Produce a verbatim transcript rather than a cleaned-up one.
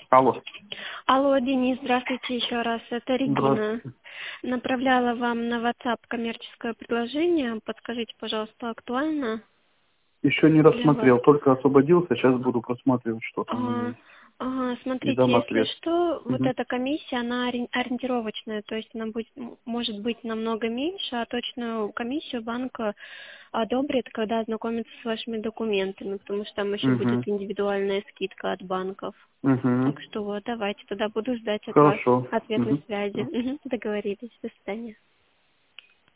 Алло. Алло, Денис, здравствуйте еще раз. Это Регина. Здравствуйте. Направляла вам на WhatsApp коммерческое предложение. Подскажите, пожалуйста, актуально Еще не для вас? рассмотрел, только освободился, сейчас буду просматривать, что там у А, меня. ага, И смотрите, дам если ответ. что, вот Угу. эта комиссия, она ори- ориентировочная, то есть она будет, м, может быть намного меньше, а точную комиссию банк э, одобрит, когда ознакомится с вашими документами, потому что там еще будет Угу. индивидуальная скидка от банков. Угу. Так что вот, давайте, тогда буду ждать от вас Хорошо. ответной Угу. связи. Мгм, договорились, до свидания.